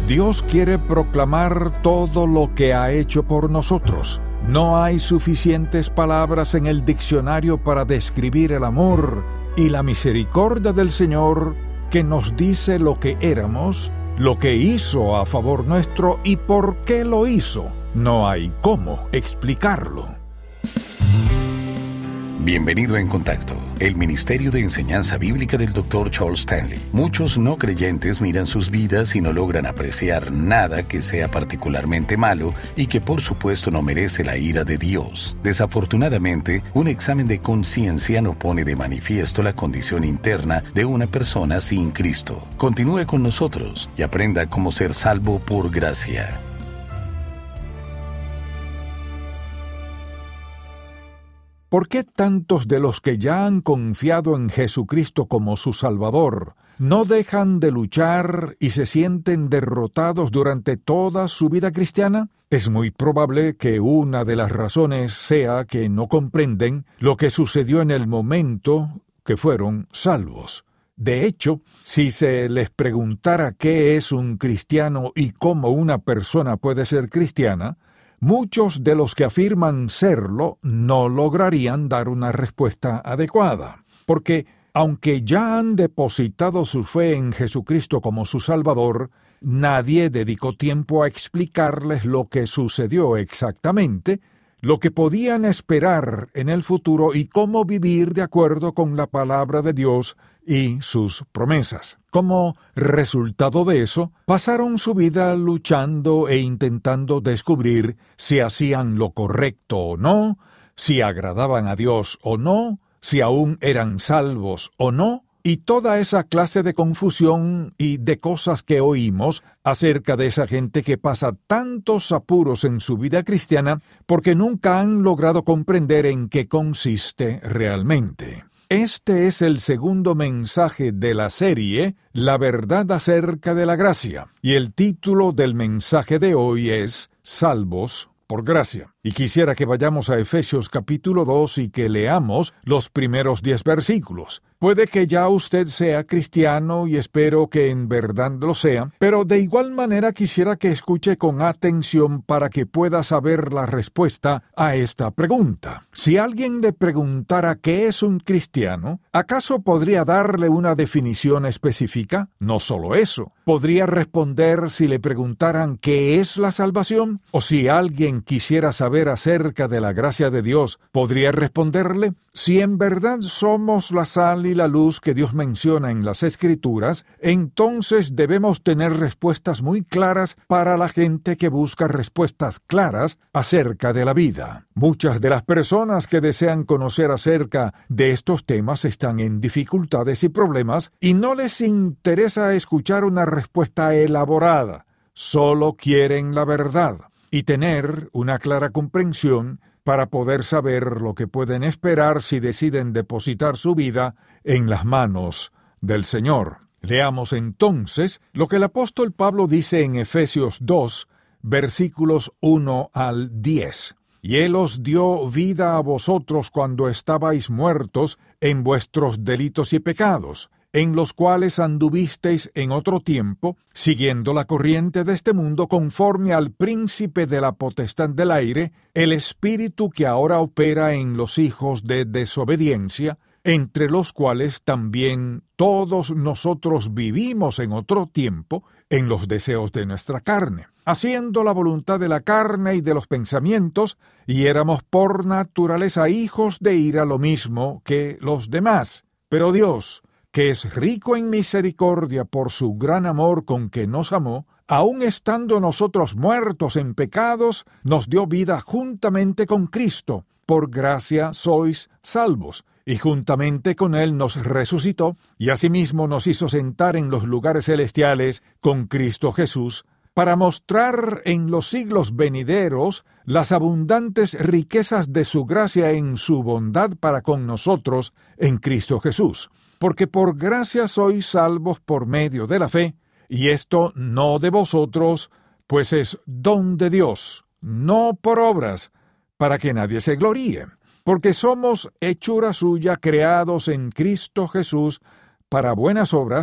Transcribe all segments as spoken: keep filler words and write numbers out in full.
Dios quiere proclamar todo lo que ha hecho por nosotros. No hay suficientes palabras en el diccionario para describir el amor y la misericordia del Señor, que nos dice lo que éramos, lo que hizo a favor nuestro y por qué lo hizo. No hay cómo explicarlo. Bienvenido a En Contacto, el Ministerio de Enseñanza Bíblica del doctor Charles Stanley. Muchos no creyentes miran sus vidas y no logran apreciar nada que sea particularmente malo y que por supuesto no merece la ira de Dios. Desafortunadamente, un examen de conciencia no pone de manifiesto la condición interna de una persona sin Cristo. Continúe con nosotros y aprenda cómo ser salvo por gracia. ¿Por qué tantos de los que ya han confiado en Jesucristo como su Salvador no dejan de luchar y se sienten derrotados durante toda su vida cristiana? Es muy probable que una de las razones sea que no comprenden lo que sucedió en el momento que fueron salvos. De hecho, si se les preguntara qué es un cristiano y cómo una persona puede ser cristiana, muchos de los que afirman serlo no lograrían dar una respuesta adecuada, porque aunque ya han depositado su fe en Jesucristo como su Salvador, nadie dedicó tiempo a explicarles lo que sucedió exactamente, lo que podían esperar en el futuro y cómo vivir de acuerdo con la palabra de Dios y sus promesas. Como resultado de eso, pasaron su vida luchando e intentando descubrir si hacían lo correcto o no, si agradaban a Dios o no, si aún eran salvos o no, y toda esa clase de confusión y de cosas que oímos acerca de esa gente que pasa tantos apuros en su vida cristiana porque nunca han logrado comprender en qué consiste realmente. Este es el segundo mensaje de la serie, La verdad acerca de la gracia, y el título del mensaje de hoy es Salvos por gracia. Y quisiera que vayamos a Efesios capítulo dos y que leamos los primeros diez versículos. Puede que ya usted sea cristiano y espero que en verdad lo sea, pero de igual manera quisiera que escuche con atención para que pueda saber la respuesta a esta pregunta. Si alguien le preguntara qué es un cristiano, ¿acaso podría darle una definición específica? No solo eso. ¿Podría responder si le preguntaran qué es la salvación? O si alguien quisiera saber acerca de la gracia de Dios, ¿podría responderle? Si en verdad somos la sal y la luz que Dios menciona en las Escrituras, entonces debemos tener respuestas muy claras para la gente que busca respuestas claras acerca de la vida. Muchas de las personas que desean conocer acerca de estos temas están en dificultades y problemas y no les interesa escuchar una respuesta elaborada. Solo quieren la verdad y tener una clara comprensión para poder saber lo que pueden esperar si deciden depositar su vida en las manos del Señor. Leamos entonces lo que el apóstol Pablo dice en Efesios dos, versículos uno al diez. Y Él os dio vida a vosotros cuando estabais muertos en vuestros delitos y pecados, en los cuales anduvisteis en otro tiempo, siguiendo la corriente de este mundo conforme al príncipe de la potestad del aire, el espíritu que ahora opera en los hijos de desobediencia, entre los cuales también todos nosotros vivimos en otro tiempo, en los deseos de nuestra carne, haciendo la voluntad de la carne y de los pensamientos, y éramos por naturaleza hijos de ira lo mismo que los demás. Pero Dios, que es rico en misericordia por su gran amor con que nos amó, aun estando nosotros muertos en pecados, nos dio vida juntamente con Cristo. Por gracia sois salvos, y juntamente con Él nos resucitó, y asimismo nos hizo sentar en los lugares celestiales con Cristo Jesús, para mostrar en los siglos venideros las abundantes riquezas de su gracia en su bondad para con nosotros en Cristo Jesús. Porque por gracia sois salvos por medio de la fe, y esto no de vosotros, pues es don de Dios, no por obras, para que nadie se gloríe. Porque somos hechura suya, creados en Cristo Jesús, para buenas obras,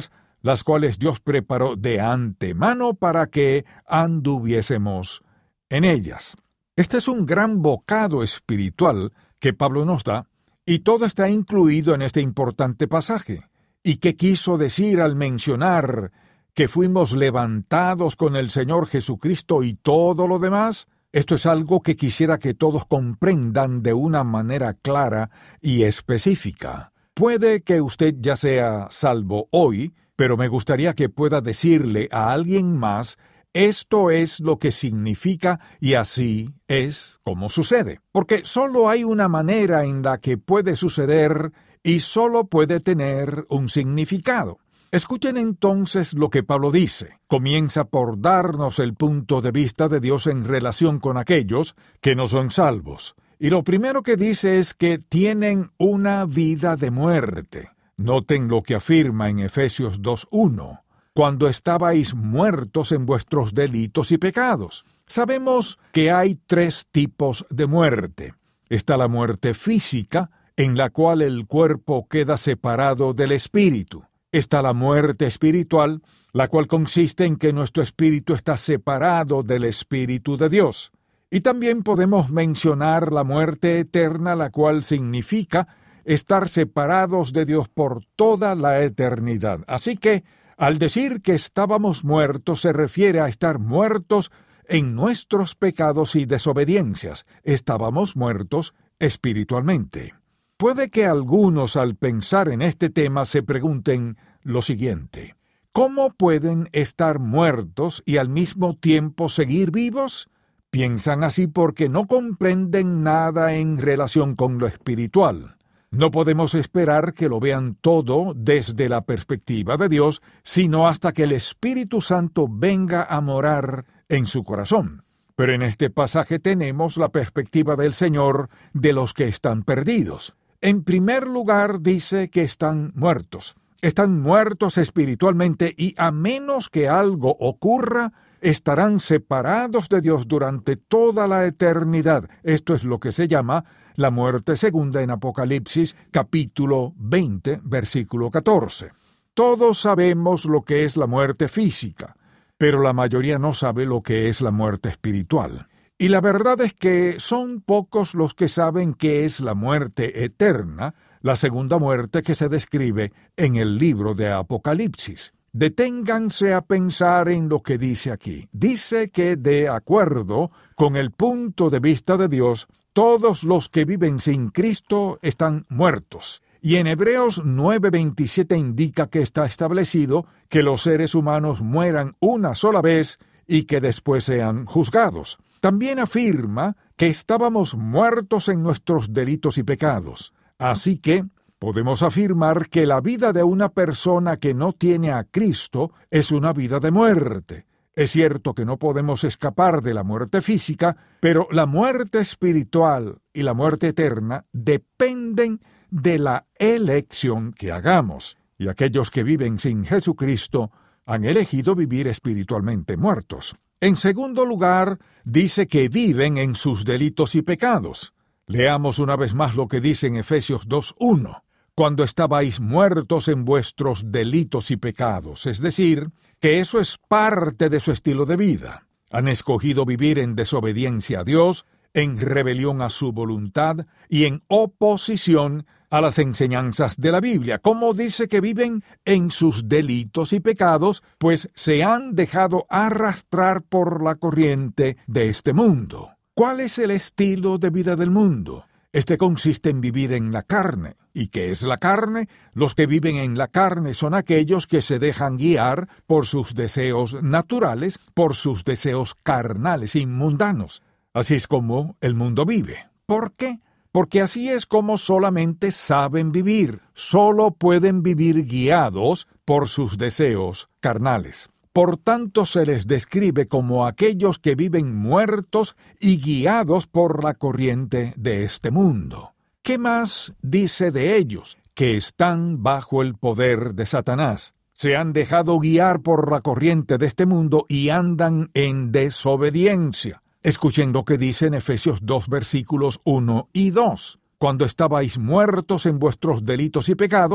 las cuales Dios preparó de antemano para que anduviésemos en ellas. Este es un gran bocado espiritual que Pablo nos da, y todo está incluido en este importante pasaje. ¿Y qué quiso decir al mencionar que fuimos levantados con el Señor Jesucristo y todo lo demás? Esto es algo que quisiera que todos comprendan de una manera clara y específica. Puede que usted ya sea salvo hoy, pero me gustaría que pueda decirle a alguien más: esto es lo que significa y así es como sucede. Porque solo hay una manera en la que puede suceder y solo puede tener un significado. Escuchen entonces lo que Pablo dice. Comienza por darnos el punto de vista de Dios en relación con aquellos que no son salvos. Y lo primero que dice es que tienen una vida de muerte. Noten lo que afirma en Efesios dos uno. Cuando estabais muertos en vuestros delitos y pecados. Sabemos que hay tres tipos de muerte. Está la muerte física, en la cual el cuerpo queda separado del espíritu. Está la muerte espiritual, la cual consiste en que nuestro espíritu está separado del Espíritu de Dios. Y también podemos mencionar la muerte eterna, la cual significa estar separados de Dios por toda la eternidad. Así que, al decir que estábamos muertos, se refiere a estar muertos en nuestros pecados y desobediencias. Estábamos muertos espiritualmente. Puede que algunos, al pensar en este tema, se pregunten lo siguiente: ¿cómo pueden estar muertos y al mismo tiempo seguir vivos? Piensan así porque no comprenden nada en relación con lo espiritual. No podemos esperar que lo vean todo desde la perspectiva de Dios, sino hasta que el Espíritu Santo venga a morar en su corazón. Pero en este pasaje tenemos la perspectiva del Señor de los que están perdidos. En primer lugar, dice que están muertos. Están muertos espiritualmente y a menos que algo ocurra, estarán separados de Dios durante toda la eternidad. Esto es lo que se llama la muerte segunda en Apocalipsis, capítulo veinte, versículo catorce. Todos sabemos lo que es la muerte física, pero la mayoría no sabe lo que es la muerte espiritual. Y la verdad es que son pocos los que saben qué es la muerte eterna, la segunda muerte que se describe en el libro de Apocalipsis. Deténganse a pensar en lo que dice aquí. Dice que, de acuerdo con el punto de vista de Dios, todos los que viven sin Cristo están muertos. Y en Hebreos nueve veintisiete indica que está establecido que los seres humanos mueran una sola vez y que después sean juzgados. También afirma que estábamos muertos en nuestros delitos y pecados. Así que podemos afirmar que la vida de una persona que no tiene a Cristo es una vida de muerte. Es cierto que no podemos escapar de la muerte física, pero la muerte espiritual y la muerte eterna dependen de la elección que hagamos. Y aquellos que viven sin Jesucristo han elegido vivir espiritualmente muertos. En segundo lugar, dice que viven en sus delitos y pecados. Leamos una vez más lo que dice en Efesios dos uno. Cuando estabais muertos en vuestros delitos y pecados, es decir, que eso es parte de su estilo de vida. Han escogido vivir en desobediencia a Dios, en rebelión a su voluntad y en oposición a las enseñanzas de la Biblia. ¿Cómo dice que viven en sus delitos y pecados? Pues se han dejado arrastrar por la corriente de este mundo. ¿Cuál es el estilo de vida del mundo? Este consiste en vivir en la carne. ¿Y qué es la carne? Los que viven en la carne son aquellos que se dejan guiar por sus deseos naturales, por sus deseos carnales y mundanos. Así es como el mundo vive. ¿Por qué? Porque así es como solamente saben vivir. Solo pueden vivir guiados por sus deseos carnales. Por tanto, se les describe como aquellos que viven muertos y guiados por la corriente de este mundo. ¿Qué más dice de ellos? Que están bajo el poder de Satanás. Se han dejado guiar por la corriente de este mundo y andan en desobediencia. Escuchen lo que dice en Efesios dos, versículos uno y dos. Cuando estabais muertos en vuestros delitos y pecados,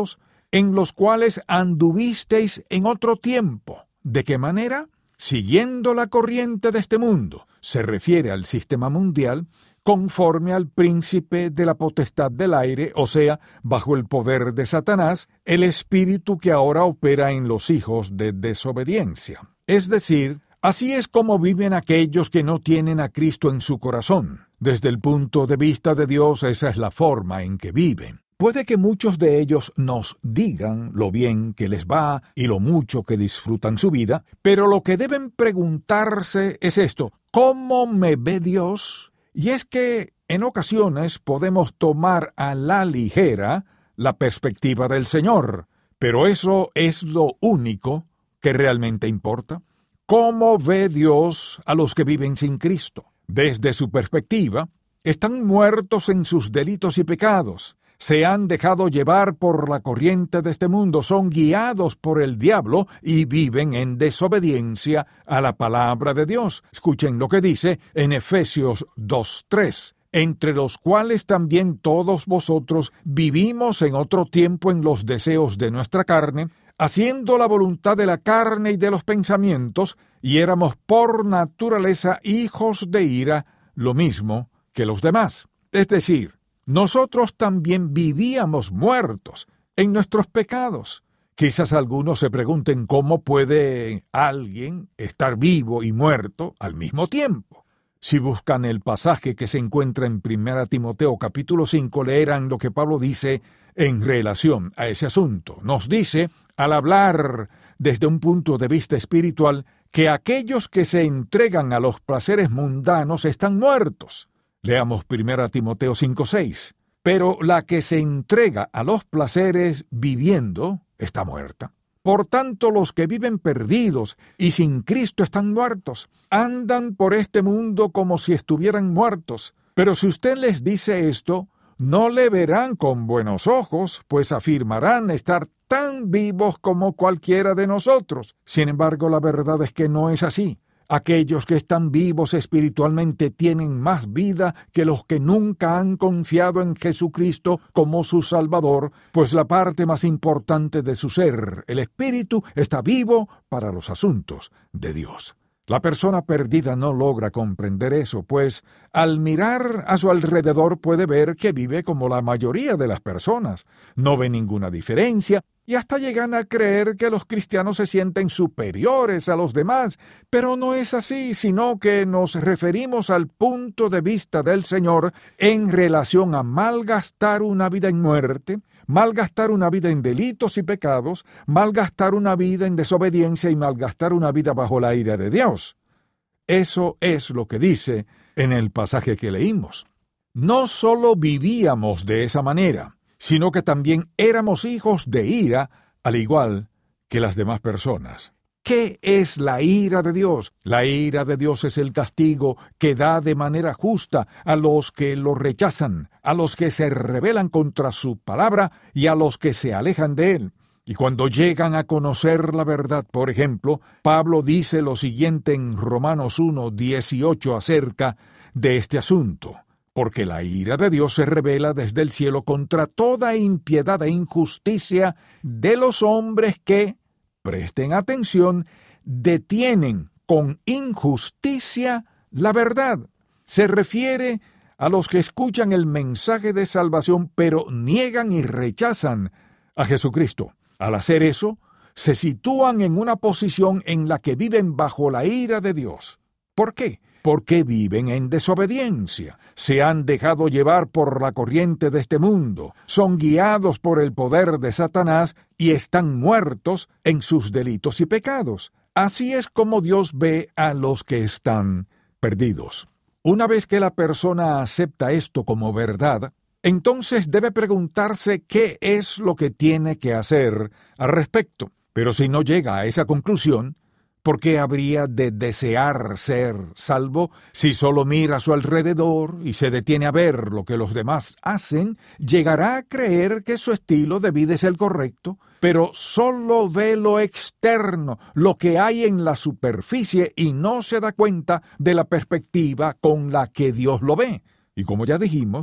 en los cuales anduvisteis en otro tiempo. ¿De qué manera? Siguiendo la corriente de este mundo. Se refiere al sistema mundial, conforme al príncipe de la potestad del aire, o sea, bajo el poder de Satanás, el espíritu que ahora opera en los hijos de desobediencia. Es decir, así es como viven aquellos que no tienen a Cristo en su corazón. Desde el punto de vista de Dios, esa es la forma en que viven. Puede que muchos de ellos nos digan lo bien que les va y lo mucho que disfrutan su vida, pero lo que deben preguntarse es esto: ¿cómo me ve Dios? Y es que en ocasiones podemos tomar a la ligera la perspectiva del Señor, pero eso es lo único que realmente importa. ¿Cómo ve Dios a los que viven sin Cristo? Desde su perspectiva, están muertos en sus delitos y pecados. Se han dejado llevar por la corriente de este mundo, son guiados por el diablo y viven en desobediencia a la palabra de Dios. Escuchen lo que dice en Efesios dos tres. Entre los cuales también todos vosotros vivimos en otro tiempo en los deseos de nuestra carne, haciendo la voluntad de la carne y de los pensamientos, y éramos por naturaleza hijos de ira, lo mismo que los demás. Es decir, nosotros también vivíamos muertos en nuestros pecados. Quizás algunos se pregunten cómo puede alguien estar vivo y muerto al mismo tiempo. Si buscan el pasaje que se encuentra en primera Timoteo capítulo cinco, leerán lo que Pablo dice en relación a ese asunto. Nos dice, al hablar desde un punto de vista espiritual, que aquellos que se entregan a los placeres mundanos están muertos. Leamos primera Timoteo cinco seis. Pero la que se entrega a los placeres viviendo está muerta. Por tanto, los que viven perdidos y sin Cristo están muertos. Andan por este mundo como si estuvieran muertos. Pero si usted les dice esto, no le verán con buenos ojos, pues afirmarán estar tan vivos como cualquiera de nosotros. Sin embargo, la verdad es que no es así. Aquellos que están vivos espiritualmente tienen más vida que los que nunca han confiado en Jesucristo como su Salvador, pues la parte más importante de su ser, el espíritu, está vivo para los asuntos de Dios. La persona perdida no logra comprender eso, pues al mirar a su alrededor puede ver que vive como la mayoría de las personas. No ve ninguna diferencia y hasta llegan a creer que los cristianos se sienten superiores a los demás. Pero no es así, sino que nos referimos al punto de vista del Señor en relación a malgastar una vida en muerte, malgastar una vida en delitos y pecados, malgastar una vida en desobediencia y malgastar una vida bajo la ira de Dios. Eso es lo que dice en el pasaje que leímos. No solo vivíamos de esa manera, sino que también éramos hijos de ira, al igual que las demás personas. ¿Qué es la ira de Dios? La ira de Dios es el castigo que da de manera justa a los que lo rechazan, a los que se rebelan contra su palabra y a los que se alejan de él. Y cuando llegan a conocer la verdad, por ejemplo, Pablo dice lo siguiente en Romanos uno dieciocho acerca de este asunto. Porque la ira de Dios se revela desde el cielo contra toda impiedad e injusticia de los hombres que, presten atención, detienen con injusticia la verdad. Se refiere a los que escuchan el mensaje de salvación, pero niegan y rechazan a Jesucristo. Al hacer eso, se sitúan en una posición en la que viven bajo la ira de Dios. ¿Por qué? Porque viven en desobediencia, se han dejado llevar por la corriente de este mundo, son guiados por el poder de Satanás y están muertos en sus delitos y pecados. Así es como Dios ve a los que están perdidos. Una vez que la persona acepta esto como verdad, entonces debe preguntarse qué es lo que tiene que hacer al respecto. Pero si no llega a esa conclusión, ¿por qué habría de desear ser salvo si solo mira a su alrededor y se detiene a ver lo que los demás hacen? Llegará a creer que su estilo de vida es el correcto, pero solo ve lo externo, lo que hay en la superficie y no se da cuenta de la perspectiva con la que Dios lo ve. Y como ya dijimos,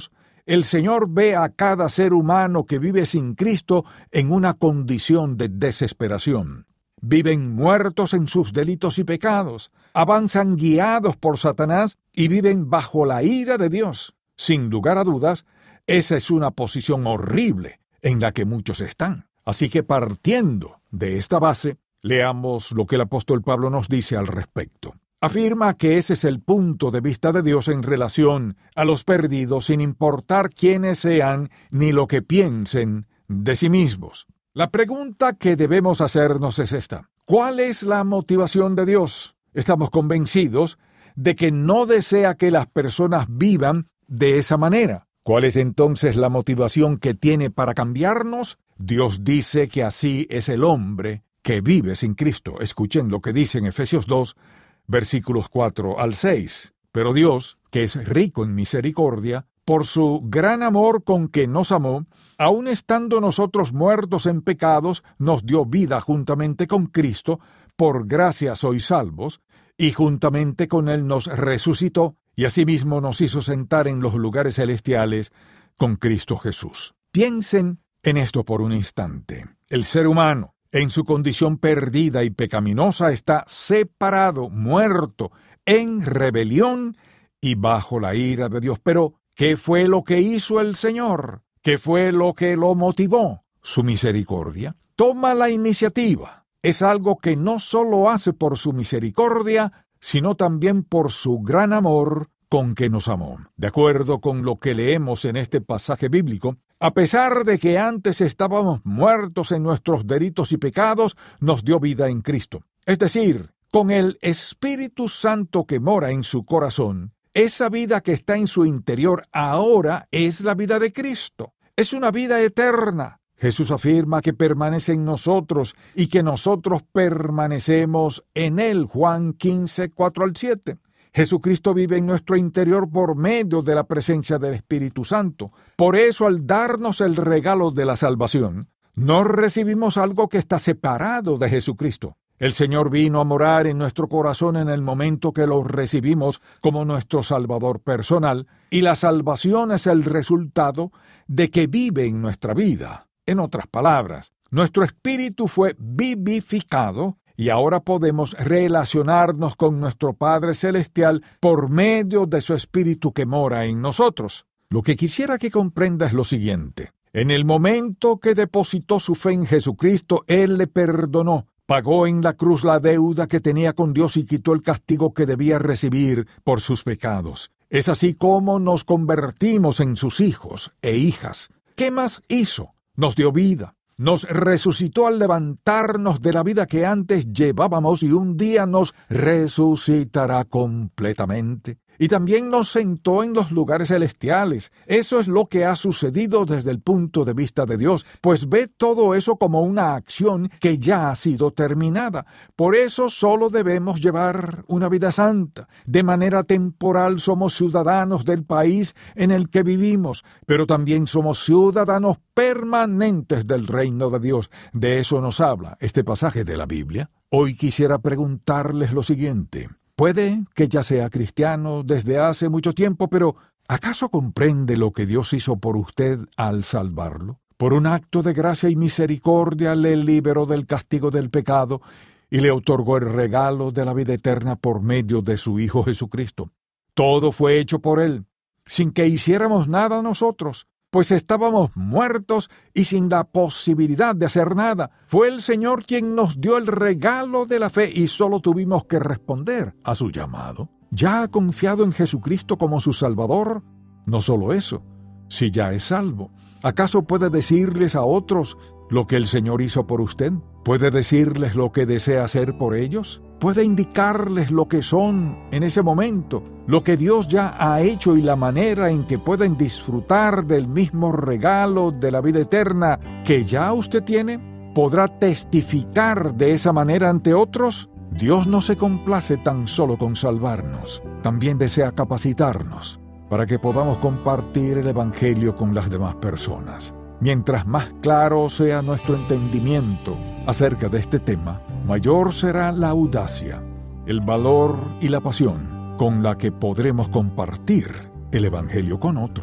el Señor ve a cada ser humano que vive sin Cristo en una condición de desesperación. Viven muertos en sus delitos y pecados, avanzan guiados por Satanás y viven bajo la ira de Dios. Sin lugar a dudas, esa es una posición horrible en la que muchos están. Así que partiendo de esta base, leamos lo que el apóstol Pablo nos dice al respecto. Afirma que ese es el punto de vista de Dios en relación a los perdidos, sin importar quiénes sean ni lo que piensen de sí mismos. La pregunta que debemos hacernos es esta: ¿cuál es la motivación de Dios? Estamos convencidos de que no desea que las personas vivan de esa manera. ¿Cuál es entonces la motivación que tiene para cambiarnos? Dios dice que así es el hombre que vive sin Cristo. Escuchen lo que dice en Efesios dos, versículos cuatro al seis. Pero Dios, que es rico en misericordia, por su gran amor con que nos amó, aun estando nosotros muertos en pecados, nos dio vida juntamente con Cristo, por gracia sois salvos, y juntamente con Él nos resucitó, y asimismo nos hizo sentar en los lugares celestiales con Cristo Jesús. Piensen en esto por un instante. El ser humano, en su condición perdida y pecaminosa, está separado, muerto, en rebelión y bajo la ira de Dios. Pero, ¿qué fue lo que hizo el Señor? ¿Qué fue lo que lo motivó? Su misericordia. Toma la iniciativa. Es algo que no solo hace por su misericordia, sino también por su gran amor con que nos amó. De acuerdo con lo que leemos en este pasaje bíblico, a pesar de que antes estábamos muertos en nuestros delitos y pecados, nos dio vida en Cristo. Es decir, con el Espíritu Santo que mora en su corazón, esa vida que está en su interior ahora es la vida de Cristo. Es una vida eterna. Jesús afirma que permanece en nosotros y que nosotros permanecemos en Él. Juan quince, cuatro al siete. Jesucristo vive en nuestro interior por medio de la presencia del Espíritu Santo. Por eso, al darnos el regalo de la salvación, no recibimos algo que está separado de Jesucristo. El Señor vino a morar en nuestro corazón en el momento que lo recibimos como nuestro Salvador personal, y la salvación es el resultado de que vive en nuestra vida. En otras palabras, nuestro espíritu fue vivificado y ahora podemos relacionarnos con nuestro Padre Celestial por medio de su Espíritu que mora en nosotros. Lo que quisiera que comprenda es lo siguiente. En el momento que depositó su fe en Jesucristo, Él le perdonó, pagó en la cruz la deuda que tenía con Dios y quitó el castigo que debía recibir por sus pecados. Es así como nos convertimos en sus hijos e hijas. ¿Qué más hizo? Nos dio vida. Nos resucitó al levantarnos de la vida que antes llevábamos y un día nos resucitará completamente. Y también nos sentó en los lugares celestiales. Eso es lo que ha sucedido desde el punto de vista de Dios, pues ve todo eso como una acción que ya ha sido terminada. Por eso solo debemos llevar una vida santa. De manera temporal somos ciudadanos del país en el que vivimos, pero también somos ciudadanos permanentes del reino de Dios. De eso nos habla este pasaje de la Biblia. Hoy quisiera preguntarles lo siguiente. Puede que ya sea cristiano desde hace mucho tiempo, pero ¿acaso comprende lo que Dios hizo por usted al salvarlo? Por un acto de gracia y misericordia le liberó del castigo del pecado y le otorgó el regalo de la vida eterna por medio de su Hijo Jesucristo. Todo fue hecho por Él, sin que hiciéramos nada nosotros, pues estábamos muertos y sin la posibilidad de hacer nada. Fue el Señor quien nos dio el regalo de la fe y solo tuvimos que responder a su llamado. ¿Ya ha confiado en Jesucristo como su Salvador? No solo eso, si ya es salvo, ¿acaso puede decirles a otros lo que el Señor hizo por usted? ¿Puede decirles lo que desea hacer por ellos? ¿Puede indicarles lo que son en ese momento, lo que Dios ya ha hecho y la manera en que pueden disfrutar del mismo regalo de la vida eterna que ya usted tiene? ¿Podrá testificar de esa manera ante otros? Dios no se complace tan solo con salvarnos, también desea capacitarnos para que podamos compartir el Evangelio con las demás personas. Mientras más claro sea nuestro entendimiento acerca de este tema, mayor será la audacia, el valor y la pasión con la que podremos compartir el Evangelio con otros.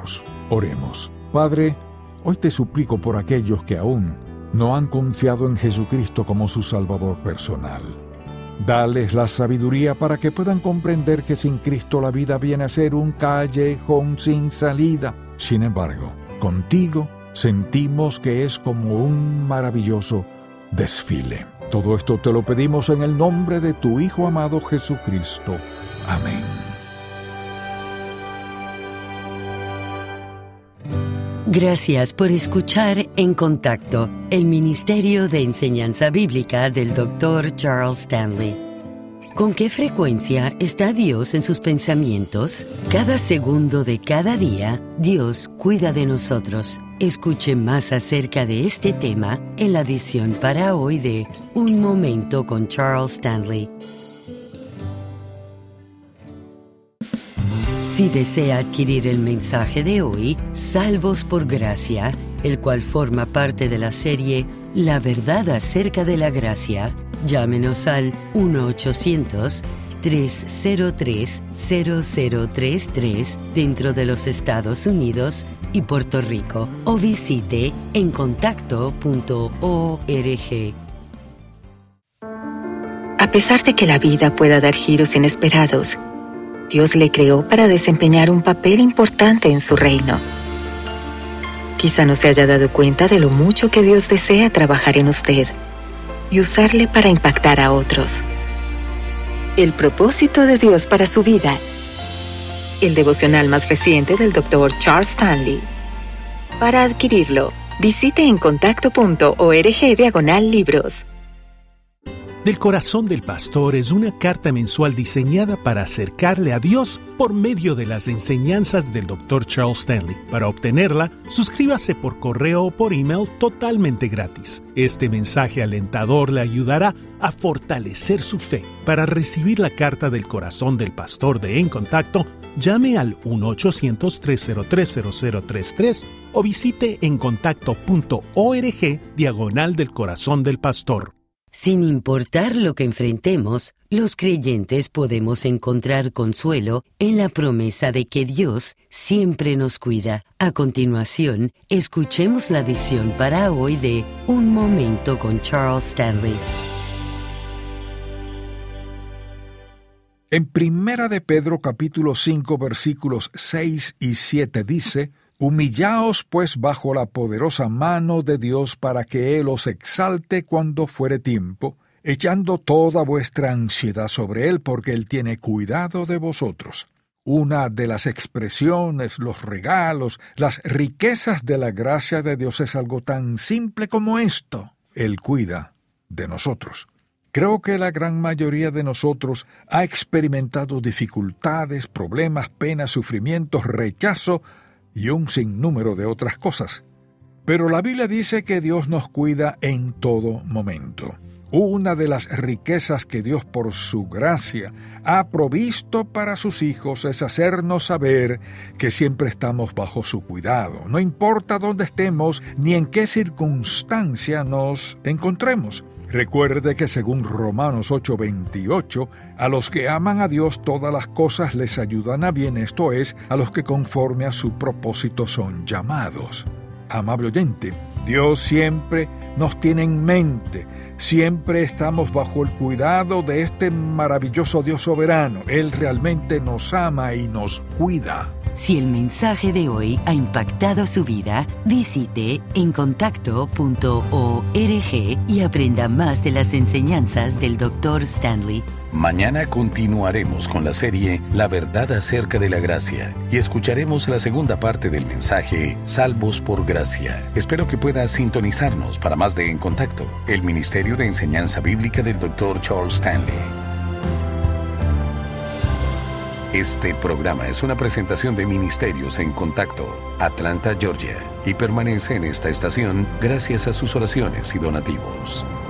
Oremos. Padre, hoy te suplico por aquellos que aún no han confiado en Jesucristo como su Salvador personal. Dales la sabiduría para que puedan comprender que sin Cristo la vida viene a ser un callejón sin salida. Sin embargo, contigo sentimos que es como un maravilloso desfile. Todo esto te lo pedimos en el nombre de tu Hijo amado Jesucristo. Amén. Gracias por escuchar En Contacto, el Ministerio de Enseñanza Bíblica del doctor Charles Stanley. ¿Con qué frecuencia está Dios en sus pensamientos? Cada segundo de cada día, Dios cuida de nosotros. Escuche más acerca de este tema en la edición para hoy de Un Momento con Charles Stanley. Si desea adquirir el mensaje de hoy, Salvos por Gracia, el cual forma parte de la serie La Verdad acerca de la Gracia, llámenos al uno ochocientos, tres cero tres, cero cero tres tres dentro de los Estados Unidos y Puerto Rico o visite en contacto punto org. A pesar de que la vida pueda dar giros inesperados, Dios le creó para desempeñar un papel importante en su reino. Quizá no se haya dado cuenta de lo mucho que Dios desea trabajar en usted y usarle para impactar a otros. El propósito de Dios para su vida. El devocional más reciente del doctor Charles Stanley. Para adquirirlo, visite en contacto punto org diagonal libros. Del Corazón del Pastor es una carta mensual diseñada para acercarle a Dios por medio de las enseñanzas del doctor Charles Stanley. Para obtenerla, suscríbase por correo o por email totalmente gratis. Este mensaje alentador le ayudará a fortalecer su fe. Para recibir la carta del Corazón del Pastor de En Contacto, llame al uno ochocientos, tres cero tres, cero cero tres tres o visite en contacto punto org diagonal del Corazón del Pastor. Sin importar lo que enfrentemos, los creyentes podemos encontrar consuelo en la promesa de que Dios siempre nos cuida. A continuación, escuchemos la edición para hoy de Un Momento con Charles Stanley. En Primera de Pedro capítulo cinco versículos seis y siete dice: Humillaos pues bajo la poderosa mano de Dios para que Él os exalte cuando fuere tiempo, echando toda vuestra ansiedad sobre Él, porque Él tiene cuidado de vosotros. Una de las expresiones, los regalos, las riquezas de la gracia de Dios es algo tan simple como esto: Él cuida de nosotros. Creo que la gran mayoría de nosotros ha experimentado dificultades, problemas, penas, sufrimientos, rechazo y un sinnúmero de otras cosas. Pero la Biblia dice que Dios nos cuida en todo momento. Una de las riquezas que Dios por su gracia ha provisto para sus hijos es hacernos saber que siempre estamos bajo su cuidado, no importa dónde estemos ni en qué circunstancia nos encontremos. Recuerde que según Romanos ocho veintiocho, a los que aman a Dios todas las cosas les ayudan a bien, esto es, a los que conforme a su propósito son llamados. Amable oyente, Dios siempre nos tiene en mente, siempre estamos bajo el cuidado de este maravilloso Dios soberano. Él realmente nos ama y nos cuida. Si el mensaje de hoy ha impactado su vida, visite en contacto punto org y aprenda más de las enseñanzas del doctor Stanley. Mañana continuaremos con la serie La Verdad acerca de la Gracia y escucharemos la segunda parte del mensaje Salvos por Gracia. Espero que pueda sintonizarnos para más de En Contacto, el Ministerio de Enseñanza Bíblica del doctor Charles Stanley. Este programa es una presentación de Ministerios en Contacto, Atlanta, Georgia, y permanece en esta estación gracias a sus oraciones y donativos.